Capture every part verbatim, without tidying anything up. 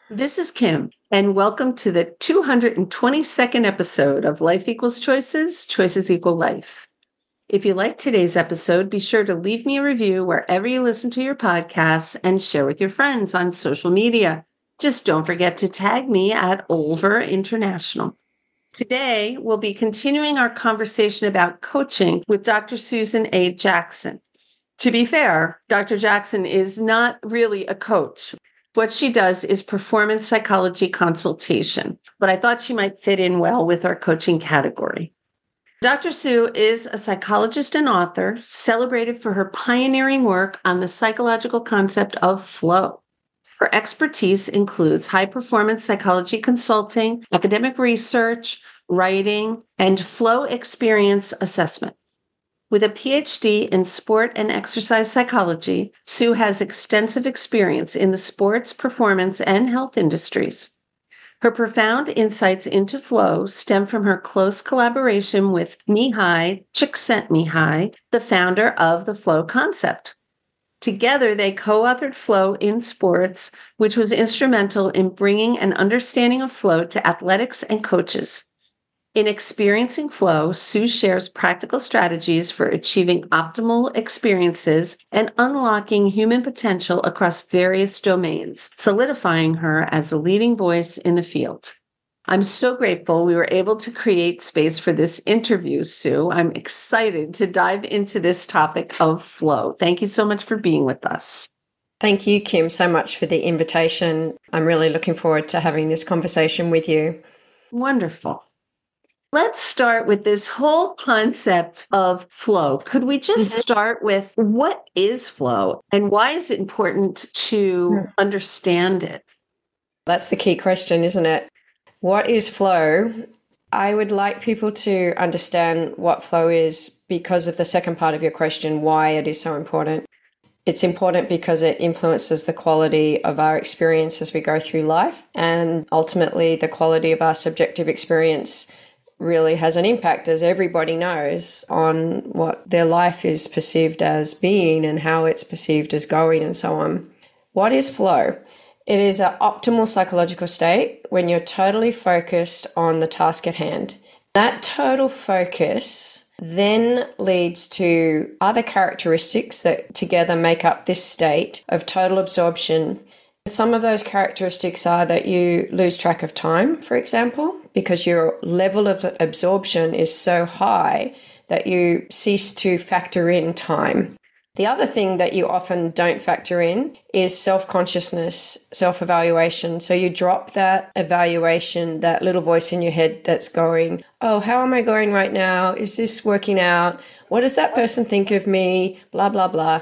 This is Kim, and welcome to the two hundred twenty-second episode of Life Equals Choices, Choices Equal Life. If you like today's episode, be sure to leave me a review wherever you listen to your podcasts and share with your friends on social media. Just don't forget to tag me at Olver International. Today, we'll be continuing our conversation about coaching with Doctor Susan A. Jackson. To be fair, Doctor Jackson is not really a coach. What she does is performance psychology consultation, but I thought she might fit in well with our coaching category. Doctor Sue is a psychologist and author, celebrated for her pioneering work on the psychological concept of flow. Her expertise includes high-performance psychology consulting, academic research, writing, and flow experience assessment. With a P H D in sport and exercise psychology, Sue has extensive experience in the sports, performance, and health industries. Her profound insights into flow stem from her close collaboration with Mihai Csikszentmihalyi, the founder of the flow concept. Together, they co-authored Flow in Sports, which was instrumental in bringing an understanding of flow to athletics and coaches. In experiencing flow, Sue shares practical strategies for achieving optimal experiences and unlocking human potential across various domains, solidifying her as a leading voice in the field. I'm so grateful we were able to create space for this interview, Sue. I'm excited to dive into this topic of flow. Thank you so much for being with us. Thank you, Kim, so much for the invitation. I'm really looking forward to having this conversation with you. Wonderful. Let's start with this whole concept of flow. Could we just mm-hmm. start with what is flow and why is it important to mm. understand it? That's the key question, isn't it? What is flow? I would like people to understand what flow is because of the second part of your question, why it is so important. It's important because it influences the quality of our experience as we go through life, and ultimately the quality of our subjective experience really has an impact, as everybody knows, on what their life is perceived as being and how it's perceived as going and so on. What is flow? It is an optimal psychological state when you're totally focused on the task at hand. That total focus then leads to other characteristics that together make up this state of total absorption. Some of those characteristics are that you lose track of time, for example, because your level of absorption is so high that you cease to factor in time. The other thing that you often don't factor in is self-consciousness, self-evaluation. So you drop that evaluation, that little voice in your head that's going, oh, how am I going right now? Is this working out? What does that person think of me? Blah, blah, blah.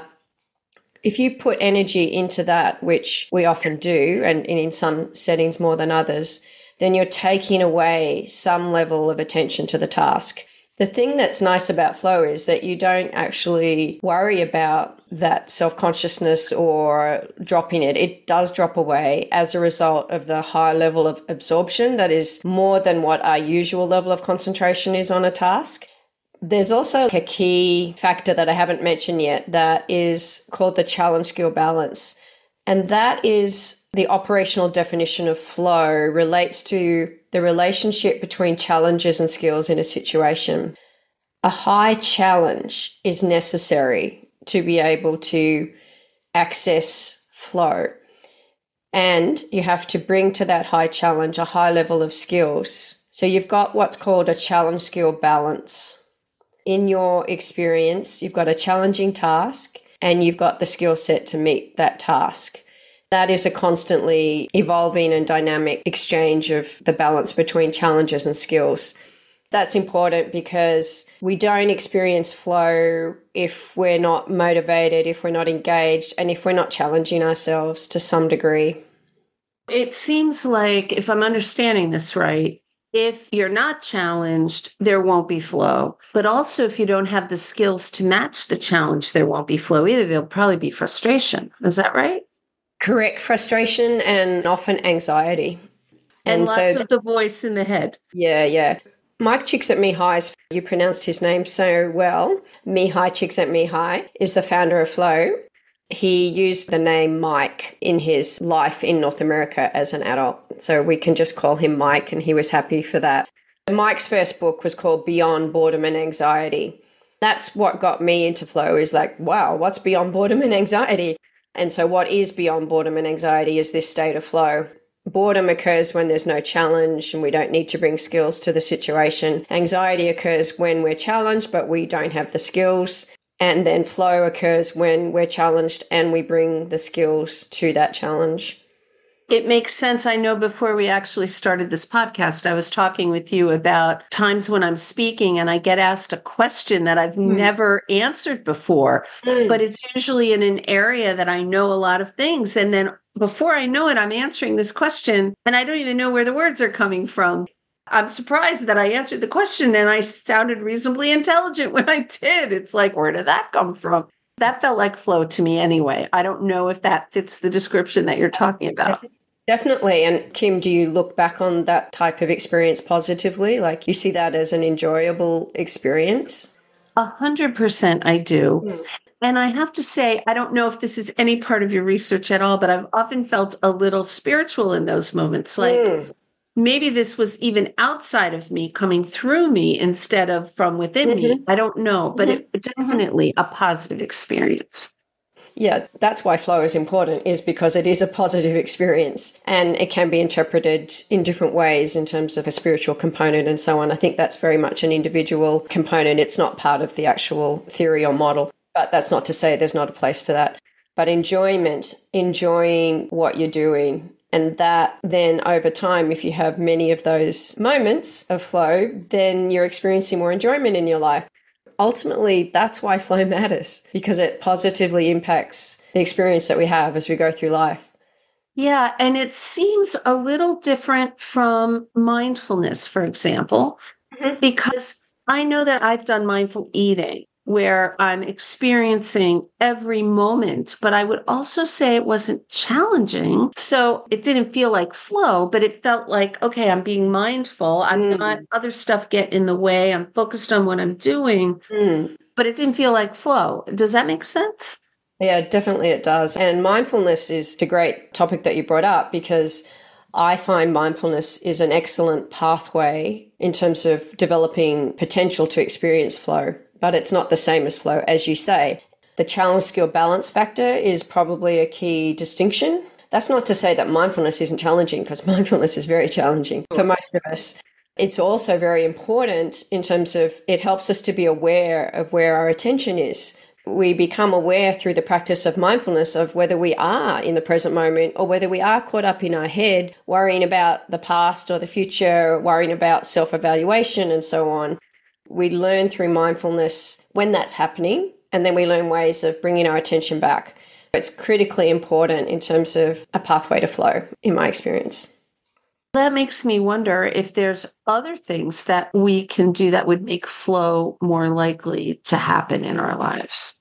If you put energy into that, which we often do, and in some settings more than others, then you're taking away some level of attention to the task. The thing that's nice about flow is that you don't actually worry about that self-consciousness or dropping it. It does drop away as a result of the high level of absorption that is more than what our usual level of concentration is on a task. There's also a key factor that I haven't mentioned yet that is called the challenge skill balance. And that is the operational definition of flow, relates to the relationship between challenges and skills in a situation. A high challenge is necessary to be able to access flow. And you have to bring to that high challenge a high level of skills. So you've got what's called a challenge skill balance. In your experience, you've got a challenging task and you've got the skill set to meet that task. That is a constantly evolving and dynamic exchange of the balance between challenges and skills. That's important because we don't experience flow if we're not motivated, if we're not engaged, and if we're not challenging ourselves to some degree. It seems like, if I'm understanding this right, if you're not challenged, there won't be flow. But also, if you don't have the skills to match the challenge, there won't be flow either. There'll probably be frustration. Is that right? Correct. Frustration and often anxiety. And, and lots so, of the voice in the head. Yeah, yeah. Mike Csikszentmihalyi, you pronounced his name so well. Mihai Csikszentmihalyi is the founder of Flow. He used the name Mike in his life in North America as an adult. So we can just call him Mike, and he was happy for that. Mike's first book was called Beyond Boredom and Anxiety. That's what got me into flow, is like, wow, what's beyond boredom and anxiety? And so what is beyond boredom and anxiety is this state of flow. Boredom occurs when there's no challenge and we don't need to bring skills to the situation. Anxiety occurs when we're challenged, but we don't have the skills. And then flow occurs when we're challenged and we bring the skills to that challenge. It makes sense. I know before we actually started this podcast, I was talking with you about times when I'm speaking and I get asked a question that I've mm. never answered before, mm. but it's usually in an area that I know a lot of things. And then before I know it, I'm answering this question and I don't even know where the words are coming from. I'm surprised that I answered the question and I sounded reasonably intelligent when I did. It's like, where did that come from? That felt like flow to me anyway. I don't know if that fits the description that you're talking about. Definitely. And Kim, do you look back on that type of experience positively? Like you see that as an enjoyable experience? A hundred percent I do. Mm. And I have to say, I don't know if this is any part of your research at all, but I've often felt a little spiritual in those moments. Like mm. maybe this was even outside of me, coming through me instead of from within mm-hmm. me. I don't know, but mm-hmm. it definitely mm-hmm. a positive experience. Yeah, that's why flow is important, is because it is a positive experience and it can be interpreted in different ways in terms of a spiritual component and so on. I think that's very much an individual component. It's not part of the actual theory or model, but that's not to say there's not a place for that. But enjoyment, enjoying what you're doing, and that then over time, if you have many of those moments of flow, then you're experiencing more enjoyment in your life. Ultimately, that's why flow matters, because it positively impacts the experience that we have as we go through life. Yeah, and it seems a little different from mindfulness, for example, mm-hmm. because I know that I've done mindful eating where I'm experiencing every moment, but I would also say it wasn't challenging. So it didn't feel like flow, but it felt like, okay, I'm being mindful. I'm mm. not other stuff get in the way. I'm focused on what I'm doing, mm. but it didn't feel like flow. Does that make sense? Yeah, definitely it does. And mindfulness is a great topic that you brought up, because I find mindfulness is an excellent pathway in terms of developing potential to experience flow. But it's not the same as flow, as you say. The challenge skill balance factor is probably a key distinction. That's not to say that mindfulness isn't challenging, because mindfulness is very challenging for most of us. It's also very important in terms of it helps us to be aware of where our attention is. We become aware through the practice of mindfulness of whether we are in the present moment or whether we are caught up in our head, worrying about the past or the future, worrying about self-evaluation and so on. We learn through mindfulness when that's happening, and then we learn ways of bringing our attention back. It's critically important in terms of a pathway to flow, in my experience. That makes me wonder if there's other things that we can do that would make flow more likely to happen in our lives.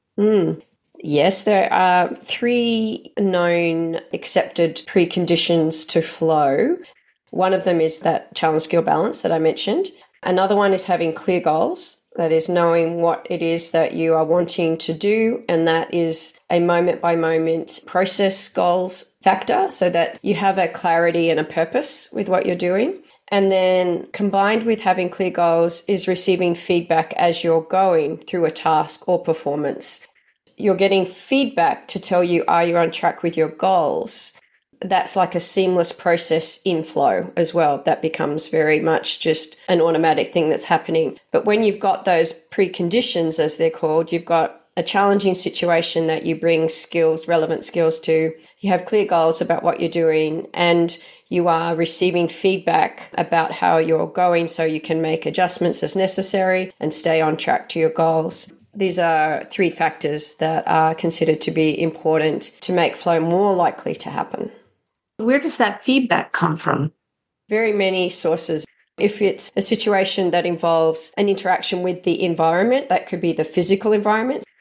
Mm. Yes, there are three known accepted preconditions to flow. One of them is that challenge skill balance that I mentioned. Another one is having clear goals, that is knowing what it is that you are wanting to do, and that is a moment-by-moment process goals factor, so that you have a clarity and a purpose with what you're doing. And then combined with having clear goals is receiving feedback as you're going through a task or performance. You're getting feedback to tell you, are you on track with your goals? That's like a seamless process in flow as well. That becomes very much just an automatic thing that's happening. But when you've got those preconditions, as they're called, you've got a challenging situation that you bring skills, relevant skills to, you have clear goals about what you're doing, and you are receiving feedback about how you're going so you can make adjustments as necessary and stay on track to your goals. These are three factors that are considered to be important to make flow more likely to happen. Where does that feedback come from? Very many sources. If it's a situation that involves an interaction with the environment, that could be the physical environment.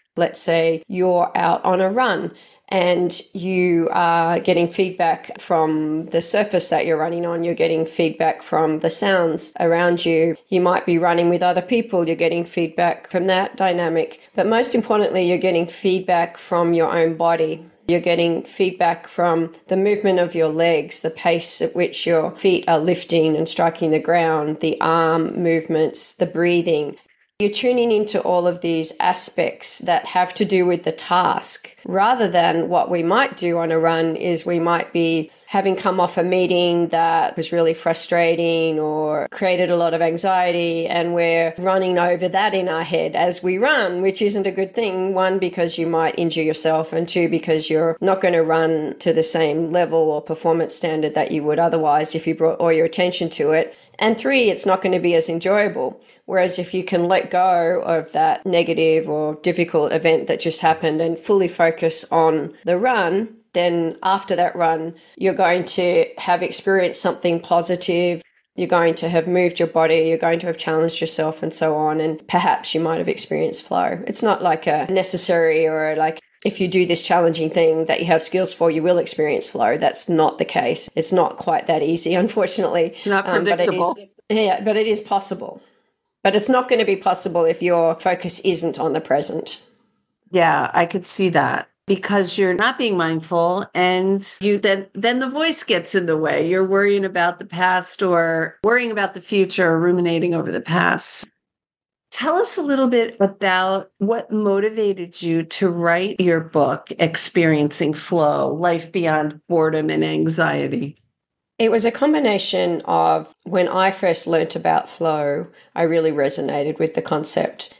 Let's say you're out on a run and you are getting feedback from the surface that you're running on. You're getting feedback from the sounds around you. You might be running with other people. You're getting feedback from that dynamic. But most importantly, you're getting feedback from your own body. You're getting feedback from the movement of your legs, the pace at which your feet are lifting and striking the ground, the arm movements, the breathing. You're tuning into all of these aspects that have to do with the task, rather than what we might do on a run is we might be having come off a meeting that was really frustrating or created a lot of anxiety, and we're running over that in our head as we run, which isn't a good thing. One, because you might injure yourself, and two, because you're not going to run to the same level or performance standard that you would otherwise if you brought all your attention to it. And three, it's not going to be as enjoyable. Whereas if you can let go of that negative or difficult event that just happened and fully focus on the run, then after that run, you're going to have experienced something positive. You're going to have moved your body. You're going to have challenged yourself and so on. And perhaps you might have experienced flow. It's not like a necessary or like if you do this challenging thing that you have skills for, you will experience flow. That's not the case. It's not quite that easy, unfortunately. Not predictable. Um, but it is, yeah, but it is possible. But it's not going to be possible if your focus isn't on the present. Yeah, I could see that because you're not being mindful and you then then the voice gets in the way. You're worrying about the past or worrying about the future or ruminating over the past. Tell us a little bit about what motivated you to write your book, Experiencing Flow, Life Beyond Boredom and Anxiety. It was a combination of when I first learnt about flow, I really resonated with the concept.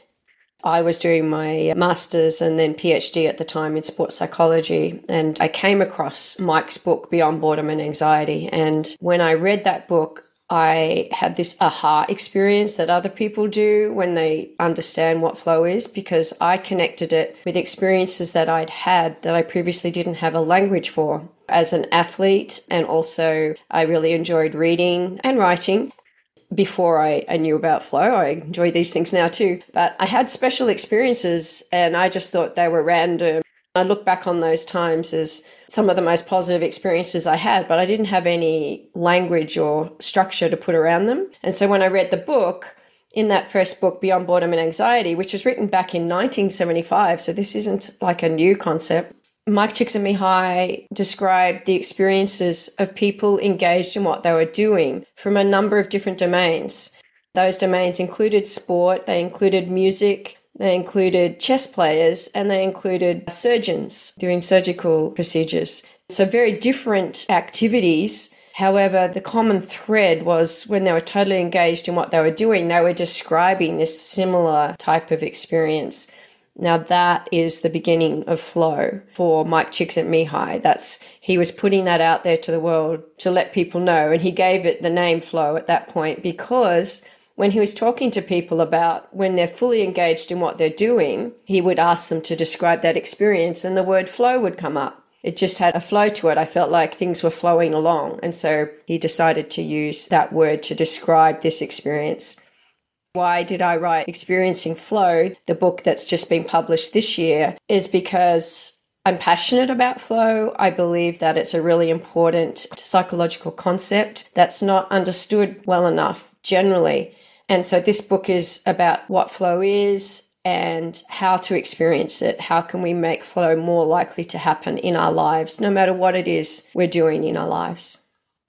I was doing my master's and then PhD at the time in sports psychology, and I came across Mike's book, Beyond Boredom and Anxiety. And when I read that book, I had this aha experience that other people do when they understand what flow is, because I connected it with experiences that I'd had that I previously didn't have a language for. As an athlete, and also I really enjoyed reading and writing. Before I, I knew about flow, I enjoy these things now too. But I had special experiences and I just thought they were random. I look back on those times as some of the most positive experiences I had, but I didn't have any language or structure to put around them. And so when I read the book, in that first book, Beyond Boredom and Anxiety, which was written back in nineteen seventy-five, so this isn't like a new concept, Mike Csikszentmihalyi described the experiences of people engaged in what they were doing from a number of different domains. Those domains included sport, they included music, they included chess players, and they included surgeons doing surgical procedures. So very different activities. However, the common thread was when they were totally engaged in what they were doing, they were describing this similar type of experience. Now that is the beginning of flow for Mike Csikszentmihalyi. That's he was putting that out there to the world to let people know, and he gave it the name flow at that point because when he was talking to people about when they're fully engaged in what they're doing, he would ask them to describe that experience and the word flow would come up. It just had a flow to it. I felt like things were flowing along, and so he decided to use that word to describe this experience. Why did I write Experiencing Flow, the book that's just been published this year, is because I'm passionate about flow. I believe that it's a really important psychological concept that's not understood well enough generally. And so this book is about what flow is and how to experience it. How can we make flow more likely to happen in our lives, no matter what it is we're doing in our lives?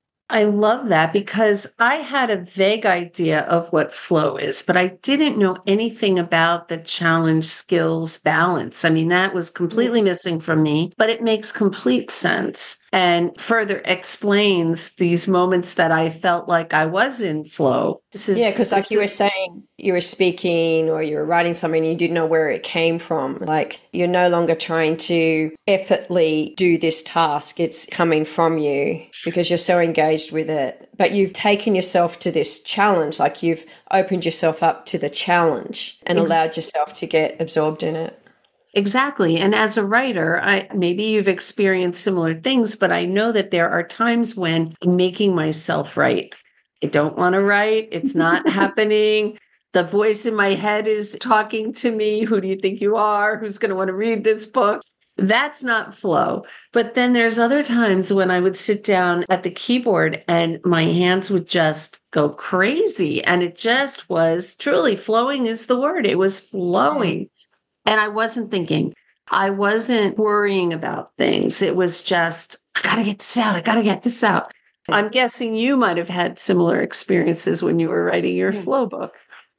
I love that because I had a vague idea of what flow is, but I didn't know anything about the challenge skills balance. I mean, that was completely missing from me, but it makes complete sense and further explains these moments that I felt like I was in flow. This is, yeah, because like you is, were saying, you were speaking or you were writing something and you didn't know where it came from. Like you're no longer trying to effortlessly do this task. It's coming from you because you're so engaged with it. But you've taken yourself to this challenge, like you've opened yourself up to the challenge and Ex- allowed yourself to get absorbed in it. Exactly. And as a writer, I maybe you've experienced similar things, but I know that there are times when I'm making myself write. I don't want to write. It's not happening. The voice in my head is talking to me. Who do you think you are? Who's going to want to read this book? That's not flow. But then there's other times when I would sit down at the keyboard and my hands would just go crazy. And it just was truly flowing is the word. It was flowing. And I wasn't thinking. I wasn't worrying about things. It was just, I got to get this out. I got to get this out. I'm guessing you might have had similar experiences when you were writing your flow book.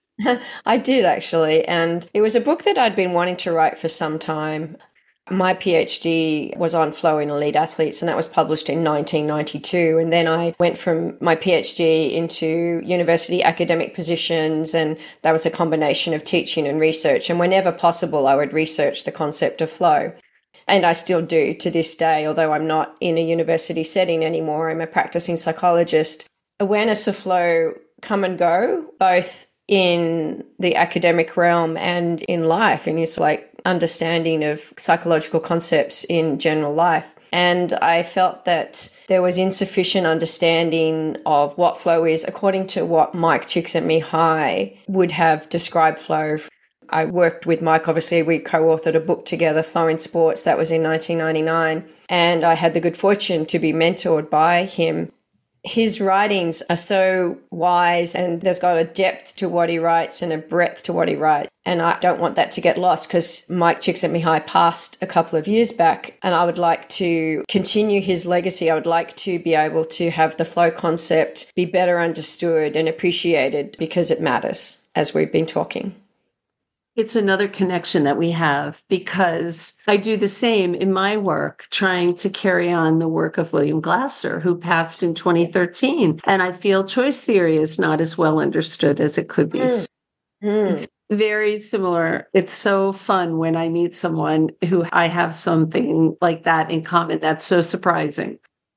I did actually. And it was a book that I'd been wanting to write for some time. My PhD was on flow in elite athletes, and that was published in nineteen ninety-two. And then I went from my PhD into university academic positions, and that was a combination of teaching and research. And whenever possible, I would research the concept of flow. And I still do to this day, although I'm not in a university setting anymore. I'm a practicing psychologist. Awareness of flow come and go, both in the academic realm and in life. And it's like understanding of psychological concepts in general life. And I felt that there was insufficient understanding of what flow is, according to what Mike Csikszentmihalyi would have described flow. I worked with Mike, obviously, we co-authored a book together, Flow in Sports, that was in nineteen ninety-nine. And I had the good fortune to be mentored by him. His writings are so wise, and there's got a depth to what he writes and a breadth to what he writes. And I don't want that to get lost, because Mike Csikszentmihalyi passed a couple of years back, and I would like to continue his legacy. I would like to be able to have the flow concept be better understood and appreciated, because it matters, as we've been talking. It's another connection that we have, because I do the same in my work, trying to carry on the work of William Glasser, who passed in twenty thirteen. And I feel choice theory is not as well understood as it could be. Mm. Mm. Very similar. It's so fun when I meet someone who I have something like that in common. That's so surprising.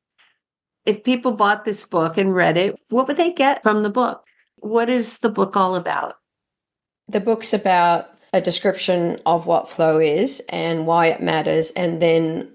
If people bought this book and read it, what would they get from the book? What is the book all about? The book's about a description of what flow is and why it matters, and then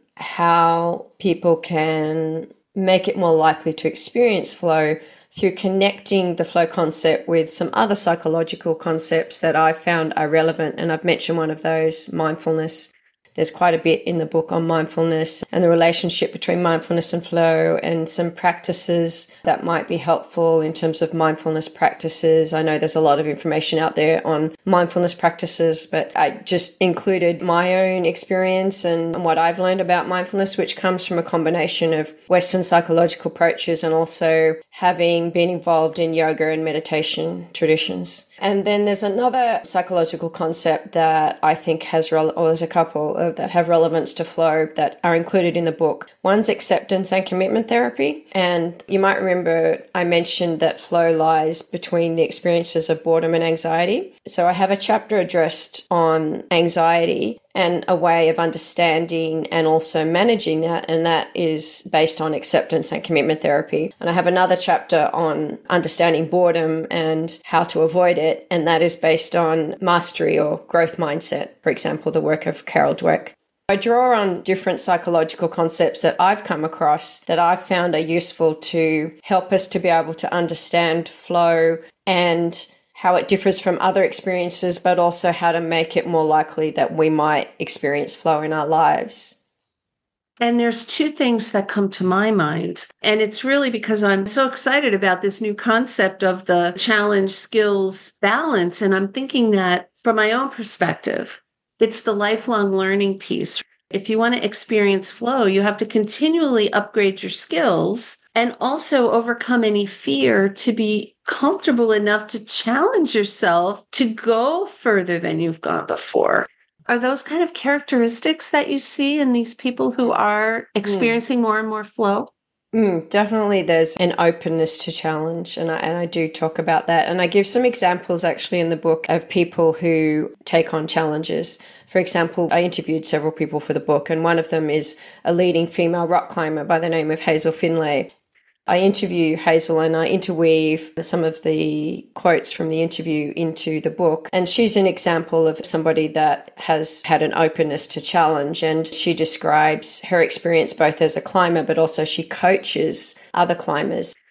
how people can make it more likely to experience flow through connecting the flow concept with some other psychological concepts that I found are relevant. And I've mentioned one of those, mindfulness. There's quite a bit in the book on mindfulness and the relationship between mindfulness and flow, and some practices that might be helpful in terms of mindfulness practices. I know there's a lot of information out there on mindfulness practices, but I just included my own experience and what I've learned about mindfulness, which comes from a combination of Western psychological approaches and also having been involved in yoga and meditation traditions. And then there's another psychological concept that I think has, rele- or there's a couple of that have relevance to flow that are included in the book. One's acceptance and commitment therapy. And you might remember I mentioned that flow lies between the experiences of boredom and anxiety. So I have a chapter addressed on anxiety and a way of understanding and also managing that, and that is based on acceptance and commitment therapy. And I have another chapter on understanding boredom and how to avoid it, and that is based on mastery or growth mindset, for example, the work of Carol Dweck. I draw on different psychological concepts that I've come across that I've found are useful to help us to be able to understand flow and how it differs from other experiences, but also how to make it more likely that we might experience flow in our lives. And there's two things that come to my mind. And it's really because I'm so excited about this new concept of the challenge skills balance. And I'm thinking that from my own perspective, it's the lifelong learning piece. If you want to experience flow, you have to continually upgrade your skills and also overcome any fear to be comfortable enough to challenge yourself to go further than you've gone before. Are those kind of characteristics that you see in these people who are experiencing mm. more and more flow? Mm, definitely there's an openness to challenge, and I, and I do talk about that. And I give some examples actually in the book of people who take on challenges. For example, I interviewed several people for the book, and one of them is a leading female rock climber by the name of Hazel Finlay. I interview Hazel and I interweave some of the quotes from the interview into the book. And she's an example of somebody that has had an openness to challenge. And she describes her experience both as a climber, but also she coaches other climbers.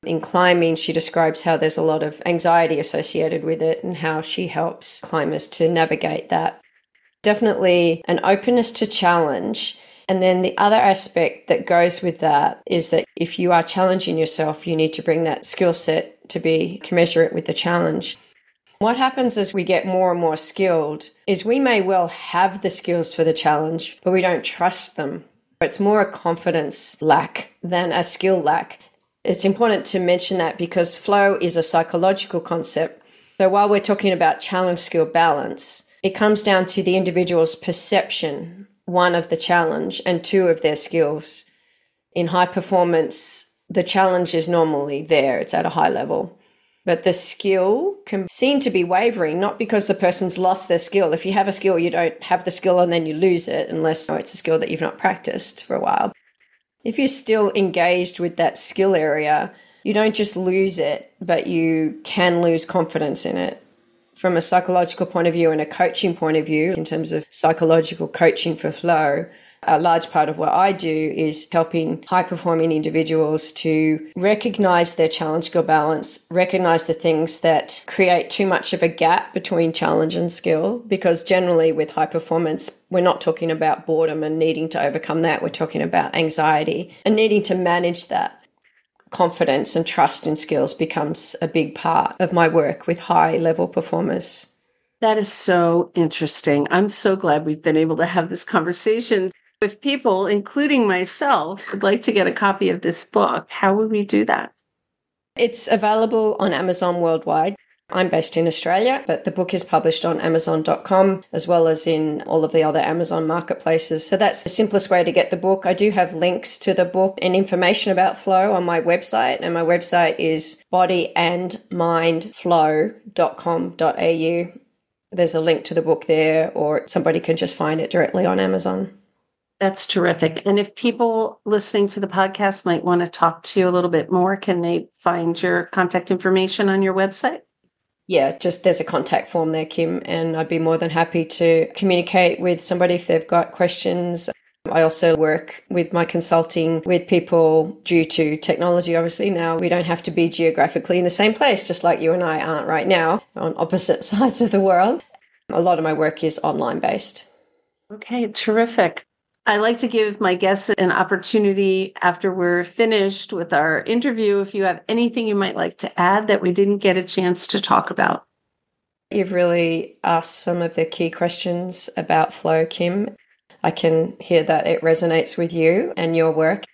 In climbing, she describes how there's a lot of anxiety associated with it and how she helps climbers to navigate that. Definitely an openness to challenge. And then the other aspect that goes with that is that if you are challenging yourself, you need to bring that skill set to be commensurate with the challenge. What happens as we get more and more skilled is we may well have the skills for the challenge, but we don't trust them. It's more a confidence lack than a skill lack. It's important to mention that because flow is a psychological concept. So while we're talking about challenge skill balance, it comes down to the individual's perception, one, of the challenge, and two, of their skills. In high performance, the challenge is normally there. It's at a high level. But the skill can seem to be wavering, not because the person's lost their skill. If you have a skill, you don't have the skill and then you lose it unless it's a skill that you've not practiced for a while. If you're still engaged with that skill area, you don't just lose it, but you can lose confidence in it. From a psychological point of view and a coaching point of view, in terms of psychological coaching for flow, a large part of what I do is helping high-performing individuals to recognize their challenge skill balance, recognize the things that create too much of a gap between challenge and skill, because generally with high performance, we're not talking about boredom and needing to overcome that. We're talking about anxiety and needing to manage that. Confidence and trust in skills becomes a big part of my work with high-level performers. That is so interesting. I'm so glad we've been able to have this conversation. If people, including myself, would like to get a copy of this book, how would we do that? It's available on Amazon worldwide. I'm based in Australia, but the book is published on amazon dot com as well as in all of the other Amazon marketplaces. So that's the simplest way to get the book. I do have links to the book and information about flow on my website, and my website is body and mind flow dot com dot a u. There's a link to the book there, or somebody can just find it directly on Amazon. That's terrific. And if people listening to the podcast might want to talk to you a little bit more, can they find your contact information on your website? Yeah, just there's a contact form there, Kim, and I'd be more than happy to communicate with somebody if they've got questions. I also work with my consulting with people due to technology. Obviously, now we don't have to be geographically in the same place, just like you and I aren't right now on opposite sides of the world. A lot of my work is online based. Okay, terrific. I like to give my guests an opportunity after we're finished with our interview, if you have anything you might like to add that we didn't get a chance to talk about. You've really asked some of the key questions about flow, Kim. I can hear that it resonates with you and your work.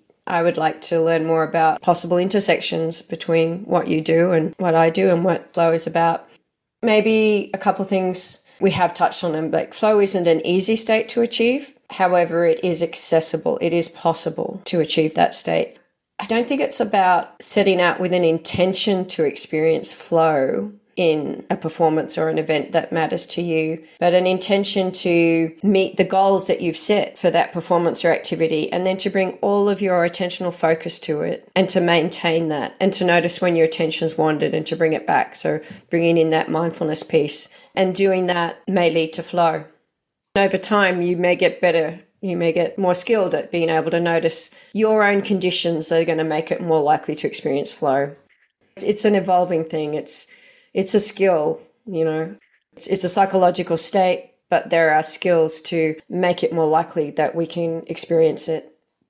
I would like to learn more about possible intersections between what you do and what I do and what flow is about. Maybe a couple of things we have touched on them, but flow isn't an easy state to achieve. However, it is accessible. It is possible to achieve that state. I don't think it's about setting out with an intention to experience flow in a performance or an event that matters to you, but an intention to meet the goals that you've set for that performance or activity, and then to bring all of your attentional focus to it and to maintain that and to notice when your attention's wandered and to bring it back. So bringing in that mindfulness piece, and doing that may lead to flow. Over time, you may get better. You may get more skilled at being able to notice your own conditions that are going to make it more likely to experience flow. It's an evolving thing. It's It's a skill, you know, it's, it's a psychological state, but there are skills to make it more likely that we can experience it.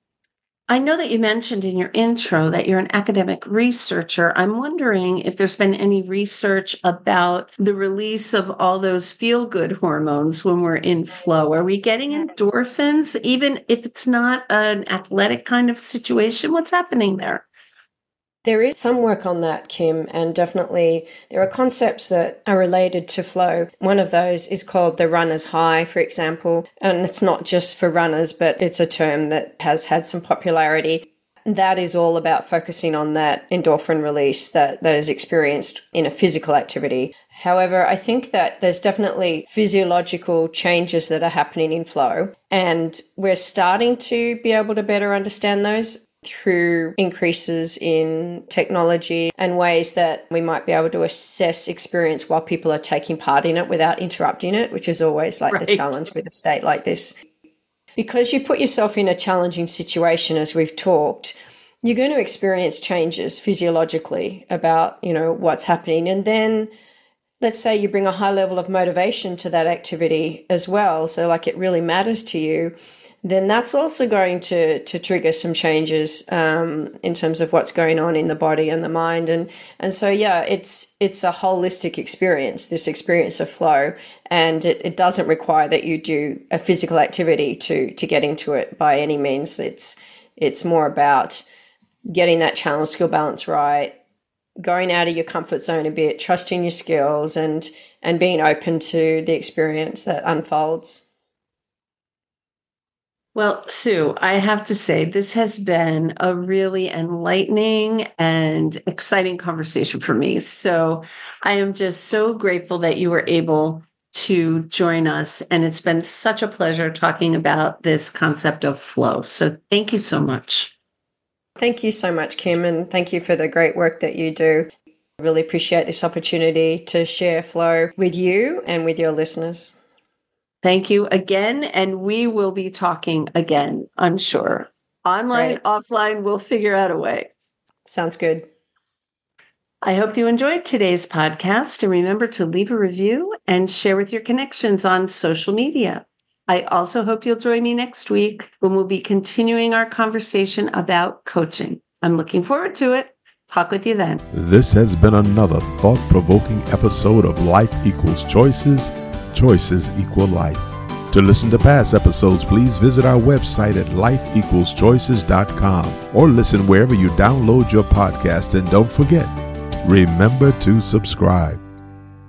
I know that you mentioned in your intro that you're an academic researcher. I'm wondering if there's been any research about the release of all those feel-good hormones when we're in flow. Are we getting endorphins, even if it's not an athletic kind of situation? What's happening there? There is some work on that, Kim, and definitely there are concepts that are related to flow. One of those is called the runner's high, for example, and it's not just for runners, but it's a term that has had some popularity. That is all about focusing on that endorphin release that, that is experienced in a physical activity. However, I think that there's definitely physiological changes that are happening in flow, and we're starting to be able to better understand those through increases in technology and ways that we might be able to assess experience while people are taking part in it without interrupting it, which is always like right. the challenge with a state like this. Because you put yourself in a challenging situation, as we've talked, you're going to experience changes physiologically about, you know, what's happening. And then let's say you bring a high level of motivation to that activity as well. So like it really matters to you, then that's also going to to trigger some changes um, in terms of what's going on in the body and the mind. And and so, yeah, it's it's a holistic experience, this experience of flow. And it, it doesn't require that you do a physical activity to to get into it by any means. It's it's more about getting that challenge skill balance right, going out of your comfort zone a bit, trusting your skills, and and being open to the experience that unfolds. Well, Sue, I have to say, this has been a really enlightening and exciting conversation for me. So I am just so grateful that you were able to join us. And it's been such a pleasure talking about this concept of flow. So thank you so much. Thank you so much, Kim. And thank you for the great work that you do. I really appreciate this opportunity to share flow with you and with your listeners. Thank you again, and we will be talking again, I'm sure. Online, right. Offline, we'll figure out a way. Sounds good. I hope you enjoyed today's podcast, and remember to leave a review and share with your connections on social media. I also hope you'll join me next week when we'll be continuing our conversation about coaching. I'm looking forward to it. Talk with you then. This has been another thought-provoking episode of Life Equals Choices. Choices equal life. To listen to past episodes, please visit our website at life equals choices dot com or listen wherever you download your podcast. And don't forget, remember to subscribe.